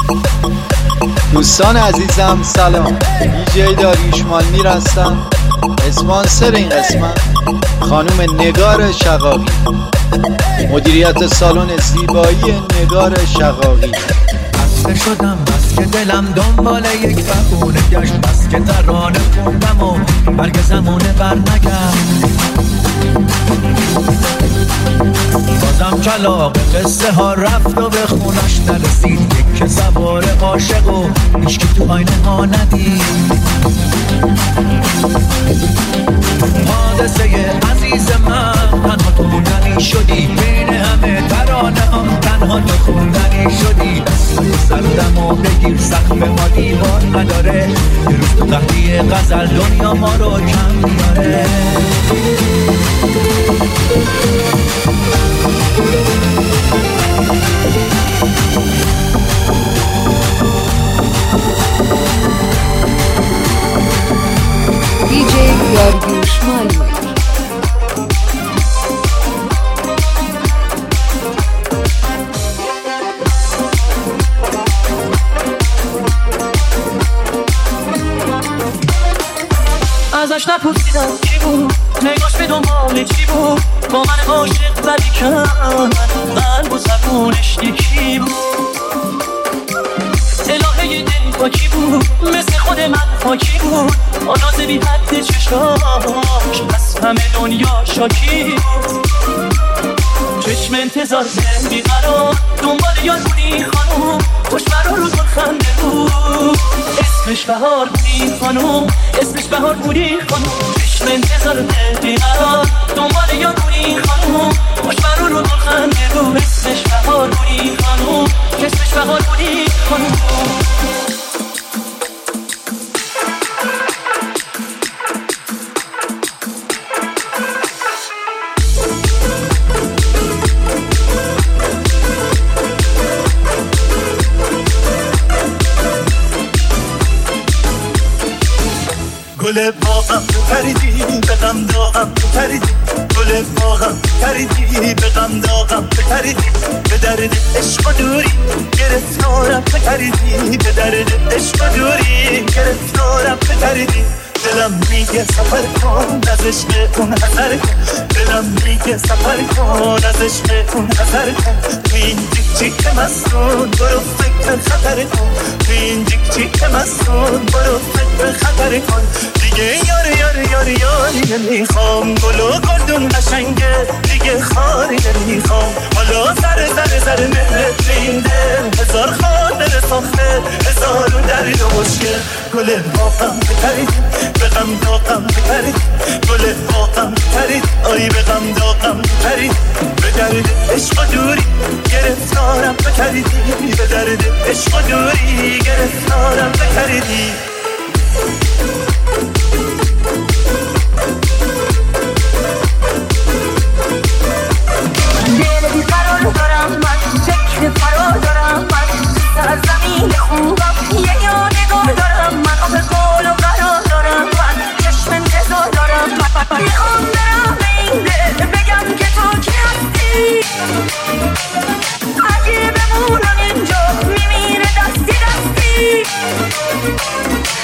دوستان عزیزم سلام، دیجی داریوش مالمیر هستم. اسپانسر این قسمت خانم نگار شقاقی، مدیریت سالن زیبایی نگار شقاقی. خسته شدم بس که دلم دنبال یک بهونه گشت، بس که ترانه خوندم و برگ زمونه بر نگشت. بازم کلاغ قصه ها رفت و به خونش نرسید، یک سوار عاشق و هیچکی تو آینه ها ندید. حادثه عزیز من تنها تو موندنی شدی، بین همه ترانه هم تنها تو خوندنی شدی. دستای سردم و بگیر سقف ما دیوار نداره، یه روز تو قهدی غزل دنیا ما رو کم میاره. دیجی داریوش مالمیر. ازش نپرسیدم کی بود، نگاش به دنبال چی بود، با من عاشق بدی کرد، قلب و زبونش یکی بود. الهه دل با کی بود، مثل خود من خاکی بود، آناز بی حد چشاش از همه دنیا شاکی بود. چشم انتظار دل بیقرار دنبال یاد بودی خانوم، خوش برا رو گل خنده بود، اسمش بهار بودی خانوم، اسمش بهار بودی خانوم. چشم انتظار دل بیقرار دنبال یاد بودی خانوم، خوش برا رو گل خنده بود، اسمش بهار بودی خانوم، اسمش بهار بودی خانوم. گل باغم پریدی به غم داغم پریدی، گل باغم پریدی به غم داغم پریدی، به درد عشق و دوری گرفتارم پریدی، به درد عشق و دوری گرفتارم پریدی. دلم میگه سفر کن از عشقتون حذر کن، دلم میگه سفر کن از عشقتون حذر کن. تو این جیک جیک مستون برو فکر خطر کن، تو این جیک جیک مستون برو فکر خطر کن. دیگه یاری نمیخوام، گل و گلدون قشنگه دیگه خاری نمیخوام. حالا زر مهرت این دل هزار خانه ساخته، هزار درد و مشکل. گل باغم پریدی به غم داغم پرید، گل باغم پرید آی به غم داغم پرید، به درد عشق و دوری گرفتارم بکریدی، به درد عشق و دوری گرفتارم بکریدی. دل بیقرار دارم من، فکر فرار دارم من، سرزمین خوبم یه یادگار دارم من، آب گل و قرار دارم من، چشم انتظار دارم من. میخوام برم به این دل بگم که تو کی هستی، اگه بمونم اینجا میمیره دستی دستی.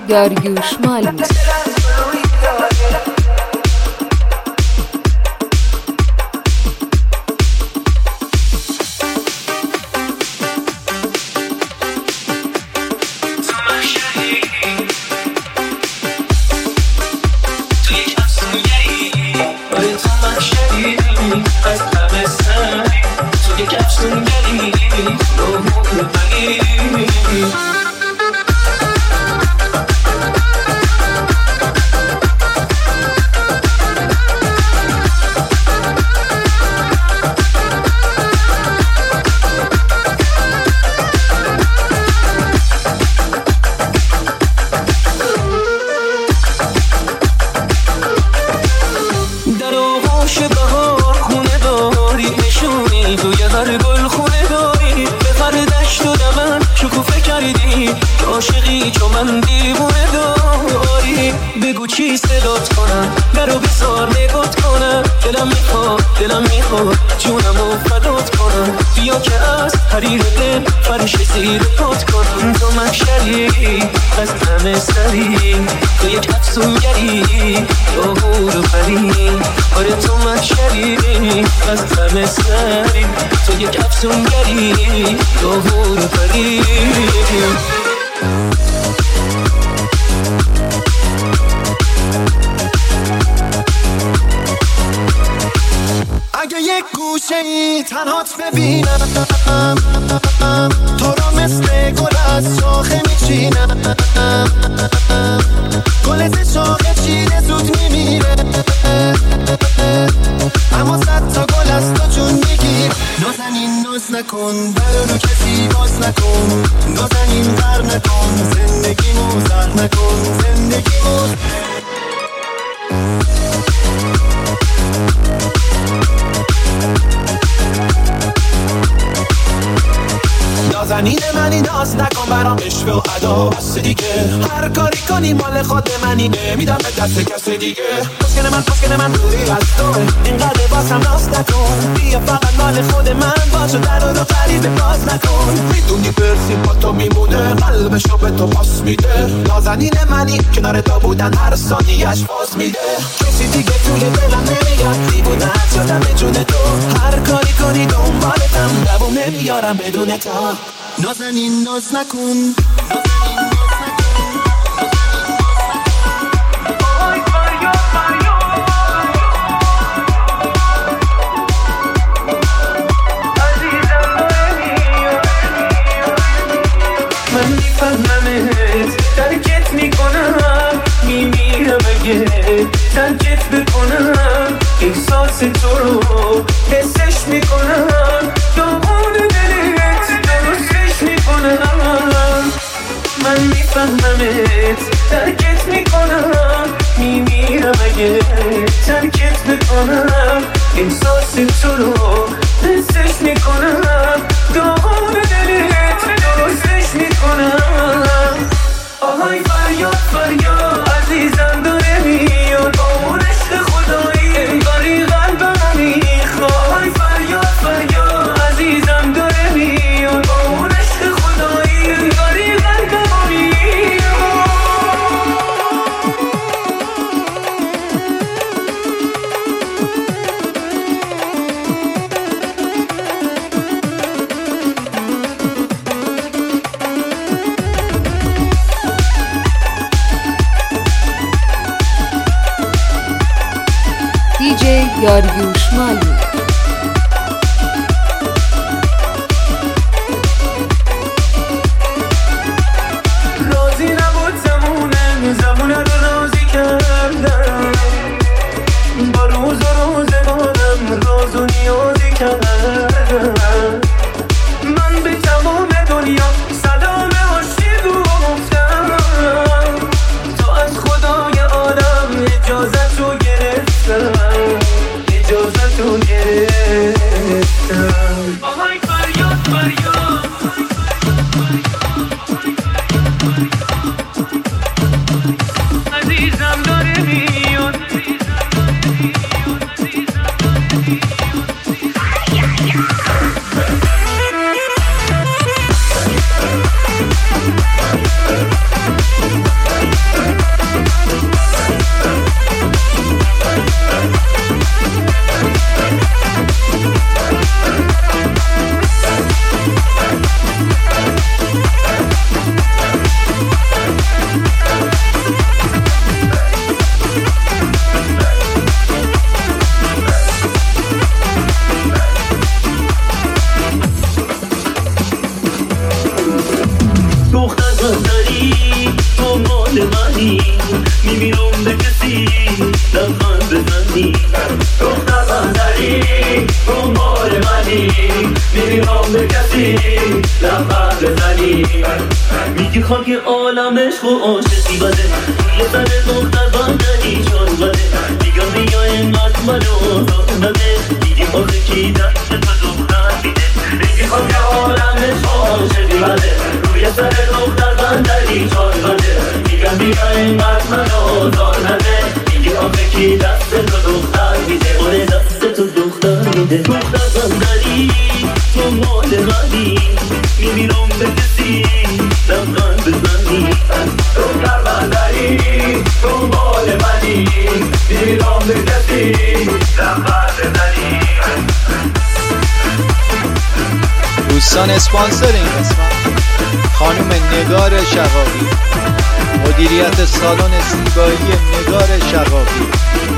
داریوش مالوی. عاشقی چون من دیوونه داری بگو چی صدات کنم برو بزار نگات کنم دلم میخواد جونمو فدات کنم بیا که از حریر دل فرش زیر پات کنم تو محشری از همه سری تو یک افسونگری تو هور و پری آره تو محشری از همه سری تو یک افسونگری تو هور و پری اگه یک گوشه ای تنهات ببینم تو رو مثل گل از شاخه میچینم گل ز شاخه چیده زود میمیره اما صد تا گل از تو جون میگیر نازنین ناز نکن برو کسی باز نکن نازنین غر نکن زندگیمو زهر نکن زندگیمو نازنین منی ناز نکن برام عشق و ادا بس دیگه هر کاری کنی مال خود منی نمیدم به دست کسی دیگه پسکن من روی از توه اینقدر بازم ناز نکن بیا فقط مال خود من باشو در رو غریبه باز نکن میدونی برسی با تو میمونه قلبشو به تو پاس میده نازنین منی کنار تو بودن هر ثانیه‌اش باز میده کسی دیگه توی دلم نمیاد دیوونه‌ات شدم به جون تو هر کاری کنی دنبالتم دوام نمیارم بدون تو نازنین ناز نکن من میفهممت ترکت میکنم میمیرم اگه ترکت بکنم احساس تو رو حسش میکنم داغون دلت درستش میکنم من میفهممت ترکت میکنم میمیرم اگه ترکت بکنم احساس تو رو حسش میکنم داغون دلت درستش میکنم آهای فریاد عزیزم داره میاد با اون عشق خدایی انگاری قلبم میخواد آهای فریاد عزیزم داره میاد با اون عشق خدایی انگاری قلبم میخواد دیجی داریوش مالوی. راضی نبود زمونه رو راضی کردم با روز و روزگارم راز و نیازی کردم من به تمام دنیا سلام عاشقی گفتم تو از خدای عالم اجازت رو گرفتم خاک عالمش خو عاشقی بده روی سر دختر بندری جان بده دیگه بیا اینقدر منو نده دیدی آخه کی دست تو دختر میده دیگه خاک عالمش خو عاشقی بده روی سر دختر بندری جان بده دیگه بیا اینقدر منو نده دیدی آخه کی دست تو دختر میده آره دست تو دختر میده دختر بندری تو مال منی میمیرم به کسی لبخند بزنی دختر بندری تو مال منی میمیرم به کسی لبخند بزنی دوستان اسپانسر این قسمت خانم نگار شقاقی مدیریت سالن زیبایی نگار شقاقی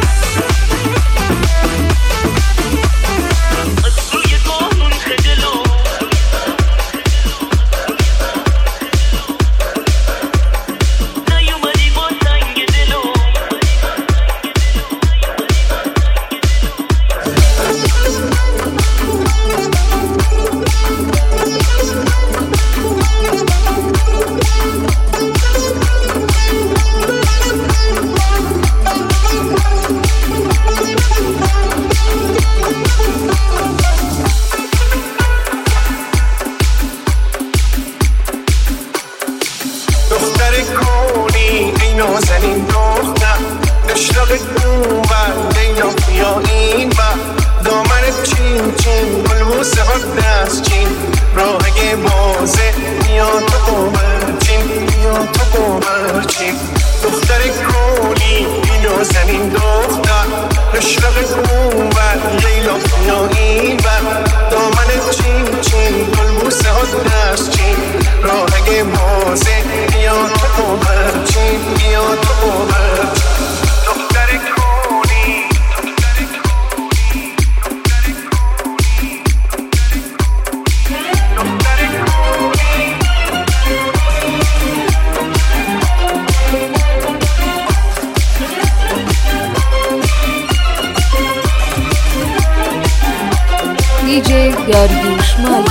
داریوش مالی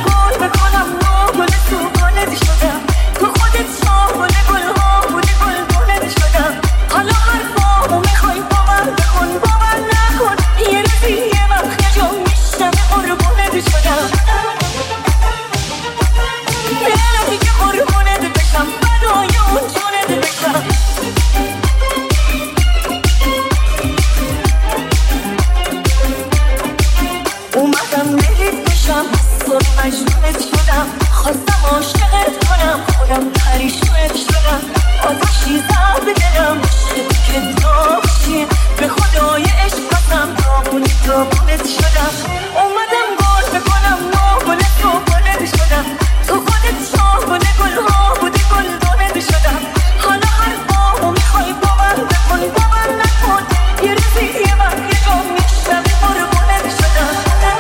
مجنونت شدم خواستم عاشقت کنم خودم پریشونت شدم آتشی زد به دلم عشق که داشتی به خدای عشق قسم داغونت شدم اومدم گل بکنم ناگل تو گلت شدم تو خودت شاگل گلها بودی گلدانت شدم حالا حرفامو میخوای باور بکن باور نکن یه روزی یه وقت یه جا میشنم قربونت شدم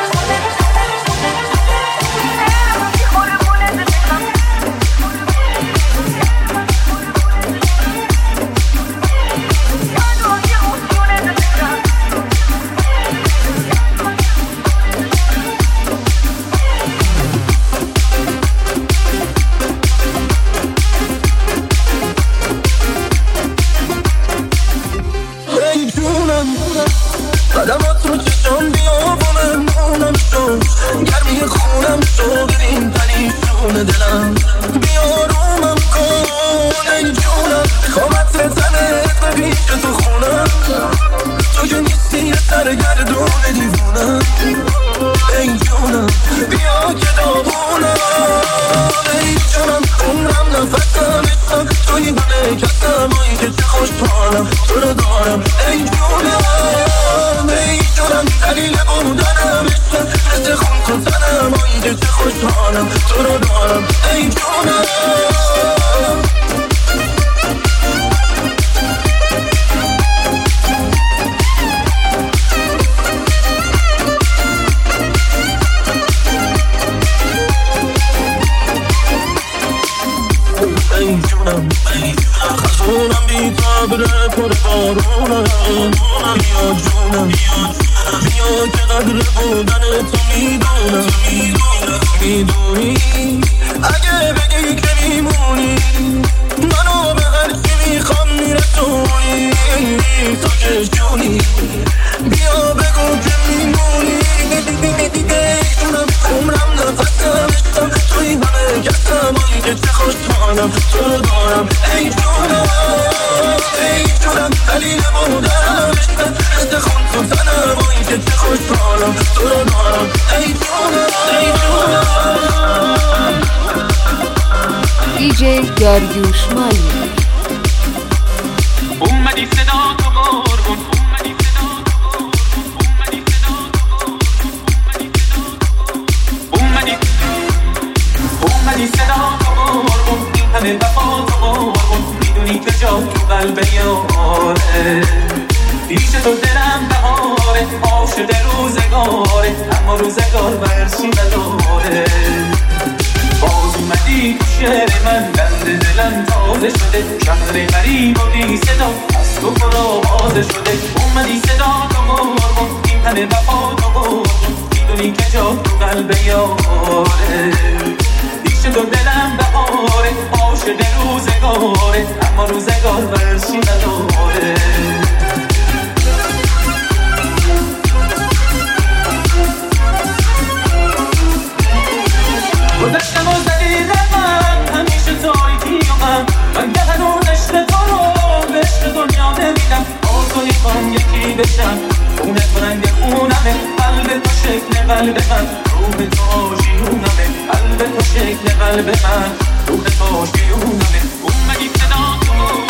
قدمات رو چشم بیابونه مونم شد گرمی خونم شد این پریشون دلم بیارومم کن ای جونم خوامت تنت به پیش تو خونم تو که نیستی یه سرگردون دیوونم ای جونم بیا که داغونم ای جونم عمرم نفسم عشقم توی همه کسم هایی که چه خوشحالم تو رو دارم ای جونم ای جونم دلیل بودنم عشقم مثل خون تو تنم هایی که چه خوشحالم تو رو دارم ای جونم خزونم بی تبره پر بارونم بیا جونم بیا که قدر بودن تو میدونم میدونی اگه بگی که میمونی تو رو دارم ای جونم ای جونم دلیل بودم عشقت خون تو تنم و این که چه خوشحالم تو رو دارم ای جونم ای جونم. دیجی داریوش مالی اومدی صدا تو قربون اومدی صدا تو اومدی صدا تو قربون این همه وفا تو قربون میدونی که جا تو قلب یاره پیش تو دلم بهاره عاشق روزگاره اما روزگار برشی نداره باز اومدی تو شهر من بند دلم تازه شده شهر غریب و بی صدا از تو پرآوازه شده اومدی صدا تو قربون این همه وفا تو قربون میدونی که جا تو قلب یاره پیش تو دلم بهاره عاشق روزگاره اما روزگار برشی نداره گذشتم و زدی من همیشه تاییدی و من که هنوز عشق تو رو به عشق دنیا نمیدم با تو میخوام یکی بشم خونه تو رنگ خونمه قلب تو شکل قلب من روح تو آشیونمه قلب تو شکل قلب من روح تو آشیونمه اومدی صدا تو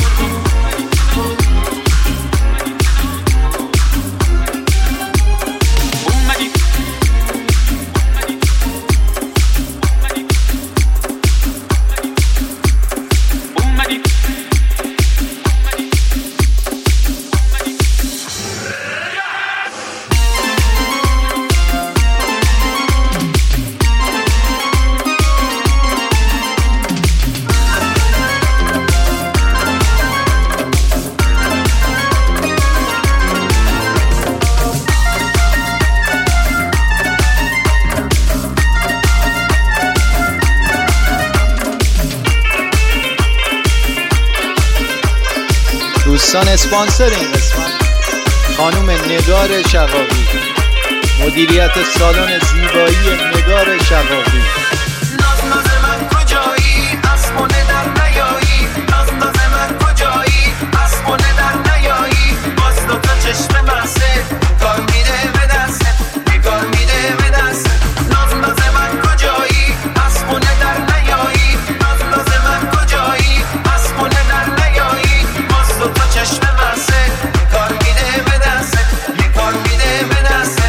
دوستان اسپانسر این قسمت خانم نگار شقاقی، مدیریت سالن زیبایی نگار شقاقی. ناز من کجایی از خونه در نیایی ناز من کجایی از خونه در نیایی باز تو چشم بسته کار میده به دسته کار میده به دسته ناز من کجایی از خونه در نیایی ناز من کجایی از خونه در نیایی باز تو چشم بسته کار میده به دسته کار میده به دسته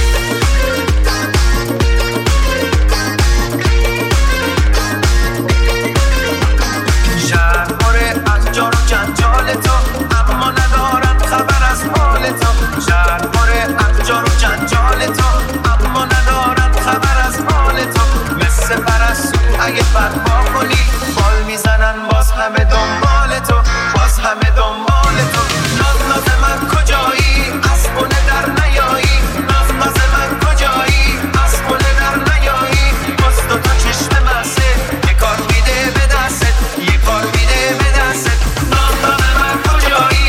اگه برپا کنی بال میزنن باز همه دنبال تو باز همه دنبال تو ناز من کجایی از خونه در نیایی ناز من کجایی از خونه در نیایی باز تو چشم بسته یه کار میده به دستت یه کار میده به دستت ناز من کجایی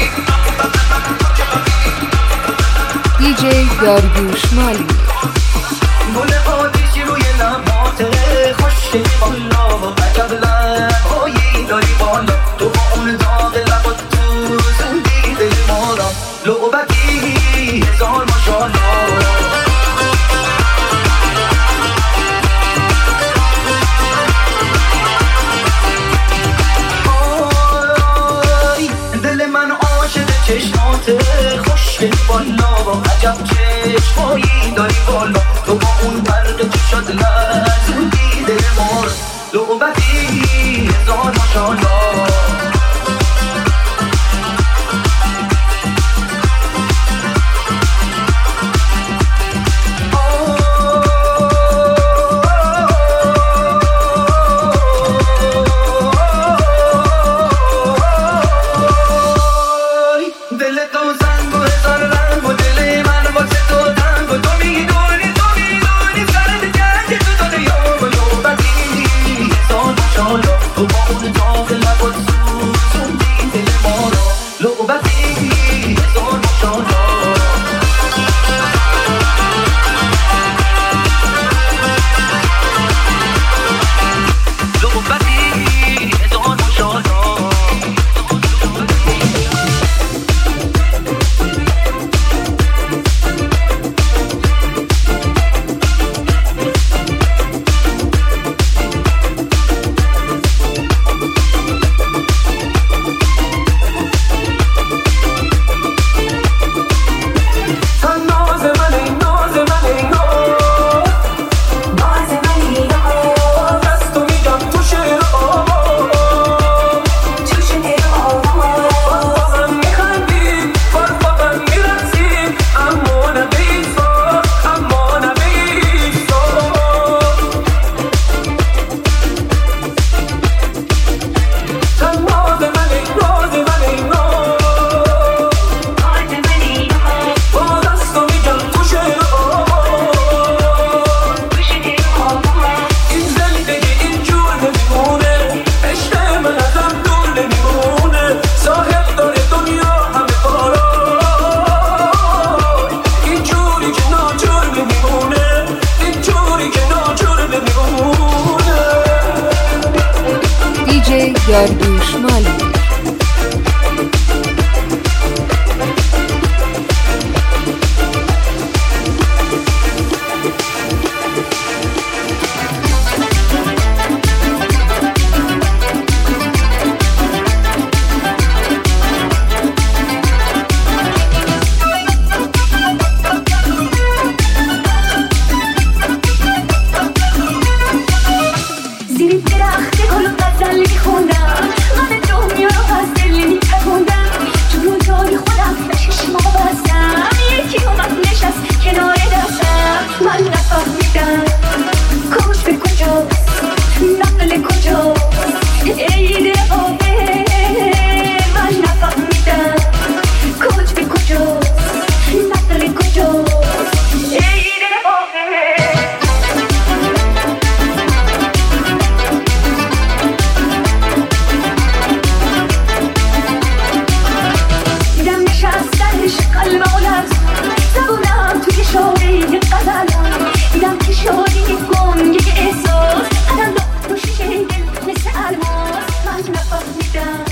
دیجی داریوش مالی گل آتیشی روی لبات خوشی بالا و عجب لبایی داری بالا تو با اون داغ لبات تو زندگی دل مارا لعبتی هزار ماشالله دل من عاشق چشمات خوشگل بالا و عجب چشمایی داری بالا تو با اون برق چشات لرزوندی دل مار لعبتی هزار ماشالله تو با اون داغ لب بمونه. دیجی داریوش مالی. مثل الماس من نفهمیدم